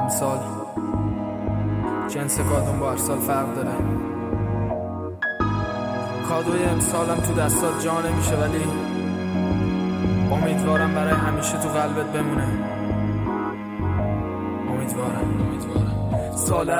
امسال جنس کادون با هر سال فرق داره. کادوی امسالم تو دستات جا نمیشه، ولی امیدوارم برای همیشه تو قلبت بمونه. امیدوارم. سال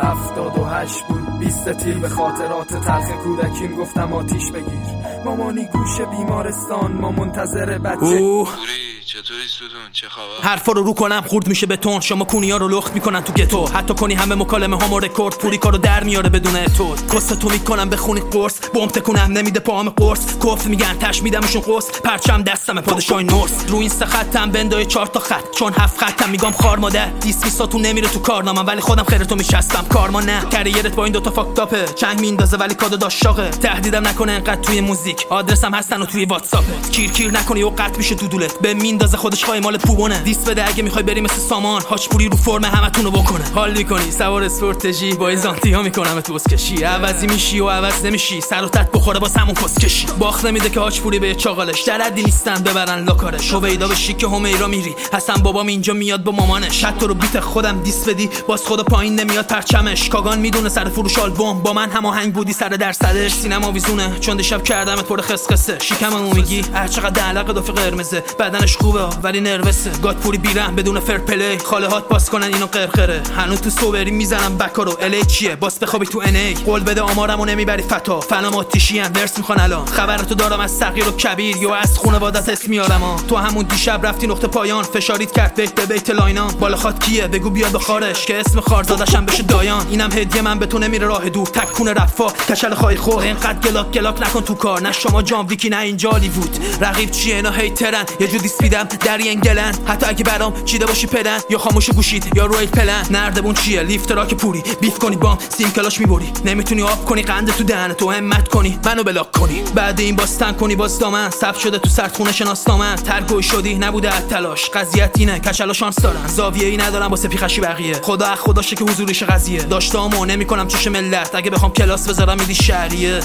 78 بود 20 تیر، به خاطرات تلخ کودکیم گفتم آتیش بگیر. مامانی گوش بیمارستان، ما منتظر بچه. چطوری ستون؟ چه خبر؟ حرفا رو کنم خورد میشه بتون، شما کونیا رو لخت میکنن تو گتو، حتی کنی همه مکالمه هامو رکورد، پوری کارو در میاره بدون اتود. کست تو میکنم بخونی قرص، بمب تکونم نمیده پاهم قرص، کف میگن تش میدمشون قرص، پرچم دستم پادشاه نورس، رو این سه خطم بندای 4 تا خط، چون 7 خطم میگم خار مادر. دیسکیساتون نمیره تو کارنامه، ولی خودم خیرتو میشستم کارما نه. کریرت با این دوتا فاک تاپه، چنگ میندازه ولی کادو داشاقه. تهدیدم نکنه انقدر توی موزیک، آدرسم هستن و توی واتساپ. کیر نکنی و قطع میشه دودولت، به میندازه خودش خواهی مال پوبونه. دیس بده اگه میخوای بری مثل سامان، هاچپوری رو فرم همتونو بکنه. حال میکنی سوار اسپورتجی با ایزانتیا میکنم تو اسکشی، عوضی میشی و عوض نمیشی، سر و تت بخوره با همون کسکشی. باخت نمیده که هاچپوری به چاقالش، دردی نیستن ببرن لاکارش. هویدا به شیک همیرا میری، حسن بابام اینجا میاد با مامانش. حتی رو بیت خودم دیس بدی باز خدا پایین نمیاد پرچمش. کاگان میدونه سر فروش آلبوم با من هماهنگ بودی سر درصدش. سینما ویزونه چون دیشب کردمت پر خسخسه. شیکممو میگی هر چقدر علاقه دافی قرمزه، بدنش خوبه ولی نروسه. گادپوری بیرم بدون فر پلی، خاله هات پاس کنن اینو قرقره. هنوز تو سوبری میزنم بکارو. الی چیه باس بخوابی تو ان ای، قول بده آمارمو نمیبری فتا. فنام آتیشی ام ورس میخوان الان، خبرتو دارم از صغیر و کبیر یا از خانواده‌ات اسم میارم. تو همون دیشب رفتی نقطه پایان، فشاریت کرد بیت به بیت لاینا. بالا خات کیه بگو بیاد بخارش که اسم خارزادشم بشه دایان. اینم هدیه من به تو نمیره راه دور، تکونه رفا کشل خای خور. اینقدر گلاک نکن تو کار، نه شما جام ویکی نه اینجا هالیوود. رقیب چیه اینا هیترن، یه جور دیسپیدم در ینگلن. حتی اگه برام چیده باشی پدن، یا خاموش گوشید یا روی پلن. نردبون چیه لیفت راک پوری، بیف کنی بام سیم کلاش میبری. نمیتونی آب کنی قند تو دهن تو، همت کنی منو بلاک کنی. بعد این باستن کنی باز دامن، ثبت شده تو سردخونه شناسنامه. ترگوی شدی نبوده تلاش، قضیت اینه کچلا شانس دارن. زاویه‌ای ندارم واسه پیخشی بقیه، خداشه که حضوریش قضیه. داشتامو نمیکنم چش ملت، اگه بخوام کلاس بذارم میدی شهریه.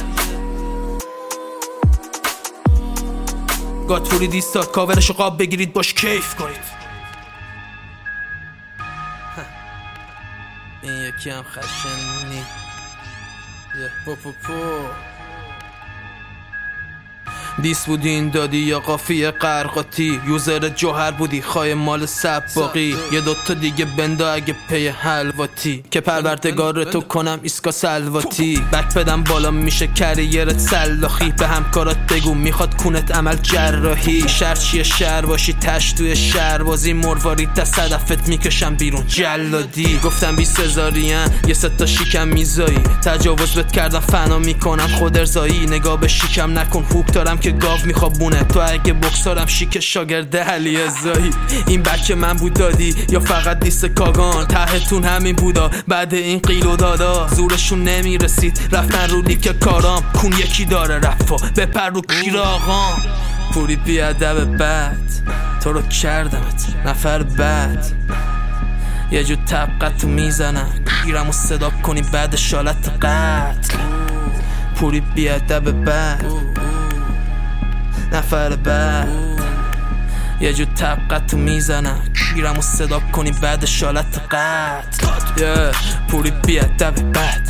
گادپوری دیستاد کاورشو قاب بگیرید باش کیف کنید. این یکی هم خشنی پو دیس بودی این دادی یا قافیه قرقاتی. یوزر جوهر بودی خواهی مال سباقی. یه دوتا دیگه بندا اگه پی حلواتی، که پروردگار تو کنم ایسکا سلواتی. بک بدم بالا میشه کریرت سلاخی. به همکارات بگو میخواد کونت عمل جراحی. شهر چیه شهر باشی تش توی شهر بازی. مروارید تا صدفت میکشم بیرون جلادی. گفتم 20,000 یه ستا شیکم میزایی. تجاوز بهت کردم فنا میکنم خود ارزایی. نگاه به شیکم نکن هوک دارم که گاو میخوابونه. تو اگه بکسارم شیک شاگرد علی ازایی. این بچه من بود دادی یا فقط دیست کاگان؟ تهتون همین بودا بعد این قیل و دادا. زورشون نمیرسید رفتن رو لیک کارام. کون یکی داره رفا بپر رو کیر آقام. پوری بیادب بد تو رو کردمت نفر بد. یه جو طبقت تو میزنم گیرم و صدا کنی بعد شالت قتل. پوری بیادب بد نفر بعد. یه جو طبقت تو میزنم گیرم و صدا کنی بعد شالت قتل. پوری بیادب بد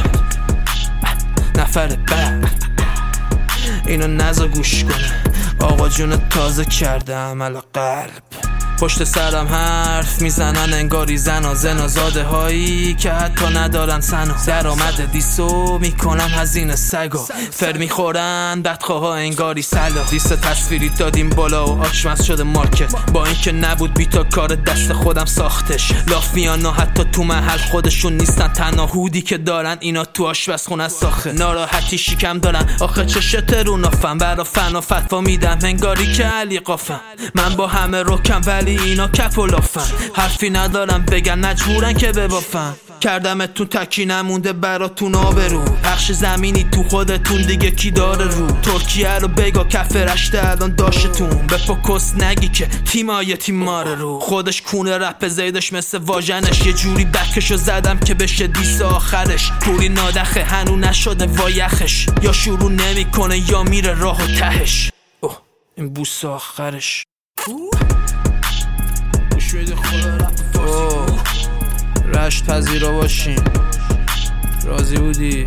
نفر بعد. اینو نزا گوش کنه آقا جون تازه کرده عمل قلب. پشت سرم حرف میزنن انگاری زنا زاده هایی که حتی ندارن سنا. درآمد دیسو میکنم هزینه سگا. فر میخورن بدخواه انگاری سلا. دیس تصویری دادیم بالا و آچمز شده مارکت. با اینکه نبود بیتا کار دست خودم ساختش. لاف میان حتی تو محل خودشون نیستن. تنها هودی که دارن اینا تو آشپزخونه ساخه. ناراحتی شیکم دارن آخه چشت رو نافم. برا فنا فتوا میدم انگاری که علی قافم. من با همه رکم ولی اینا کپ و لافن. حرفی ندارم بگن مجبورن که ببافن. کردمتون تکی نمونده براتون آبرو. پخش زمینی تو خودتون دیگه کی داره رو. ترکیه رو بگا کف رشته الان داشتون. به پوکس نگی که تیمای تیماره رو. خودش کونه رپ زیدش مثل واژنش. یه جوری بکشو زدم که بشه دیس آخرش. پوری نادخه هنو نشده وایخش. یا شروع نمیکنه یا میره راه و تهش. اوه این بوس آخرش. جشن پذیرا باشیم. راضی بودی؟ به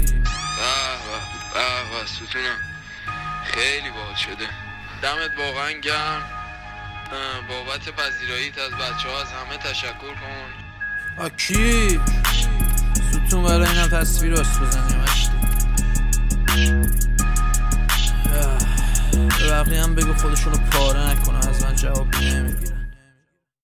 ستونم خیلی باحال شده. دمت واقعا گرم. بابت پذیراییت از بچه ها از همه تشکر کن. کی؟ ستون برای اینم تصویر راست بزنیم به بقیه هم بگو خودشونو پاره نکنه، از من جواب نمیگیرن.